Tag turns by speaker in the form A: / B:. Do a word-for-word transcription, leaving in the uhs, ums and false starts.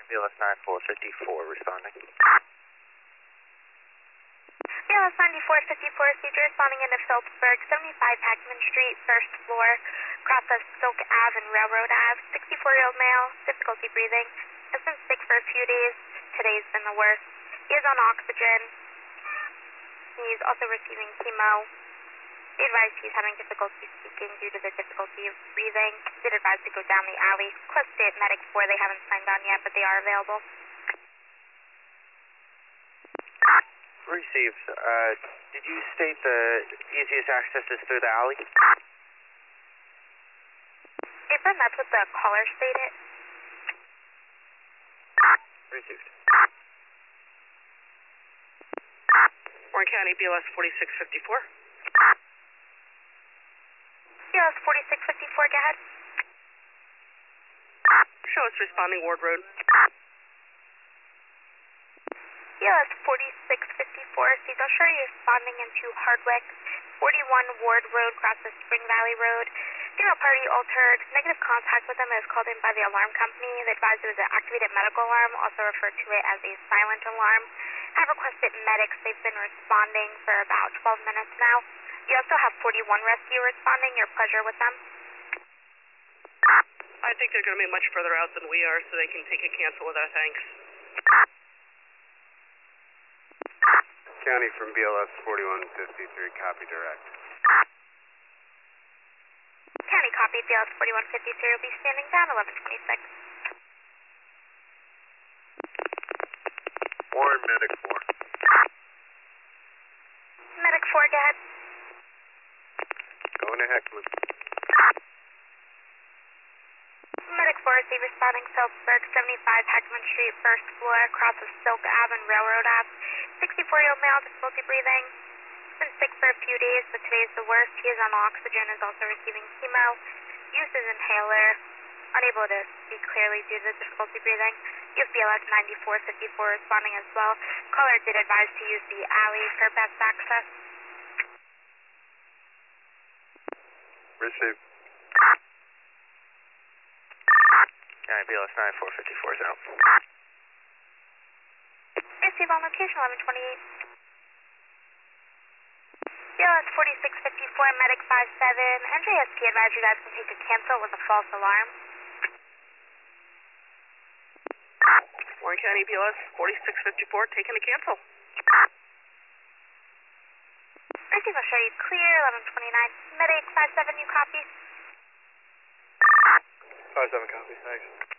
A: B L S nine four five four responding.
B: B L S ninety-four fifty-four, Cedar responding into Phillipsburg, seventy-five Hackman Street, first floor, cross of Silk Ave and Railroad Ave, sixty-four-year-old male, difficulty breathing, has been sick for a few days, today's been the worst. He is on oxygen, he's also receiving chemo. They advised he's having difficulty speaking due to the difficulty of breathing. Did advise to go down the alley, close to Medic four, they haven't signed on yet, but they are available.
A: Received. Uh, did you state the easiest access is through the alley?
B: Affirm, that's what the caller stated.
A: Received.
C: Warren County, B L S forty-six fifty-four.
B: B L S forty-six fifty-four, go ahead.
C: Show us responding Ward Road.
B: B L S forty-six fifty-four, Cecil Sherry responding into Hardwick, forty-one Ward Road, crosses Spring Valley Road. Female party altered. Negative contact with them is called in by the alarm company. They advised it was an activated medical alarm, also referred to it as a silent alarm. Have requested medics. They've been responding for about twelve minutes now. You also have forty-one rescue responding. Your pleasure with them?
C: I think they're going to be much further out than we are, so they can take a cancel with our thanks.
D: County from B L S forty-one fifty-three, copy direct.
B: County copy, B L S forty-one fifty-three will be standing down eleven twenty-six.
D: Warren, Medic four.
B: Medic four, go ahead.
D: Going to Heckman.
B: Medic four is responding Phillipsburg, seventy-five Hackman Street, first floor, across of Silk Ave and Railroad Ave. sixty-four-year-old male, difficulty breathing. Been sick for a few days, but today's the worst. He is on oxygen, is also receiving chemo. Uses inhaler. Unable to speak clearly due to the difficulty breathing. You have B L S ninety-four fifty-four responding as well. Caller did advise to use the alley for best access.
D: Received.
A: County B L S nine four five four is out.
B: Receive on location eleven twenty-eight. B L S forty-six fifty-four, Medic five seven. N J S P advised you guys can take a cancel with a false alarm.
C: Warren County, B L S forty-six fifty-four, taking a cancel.
B: Receive, I'll show you clear, eleven twenty-nine. Medic five seven, you copy?
D: five seven, copy, thanks.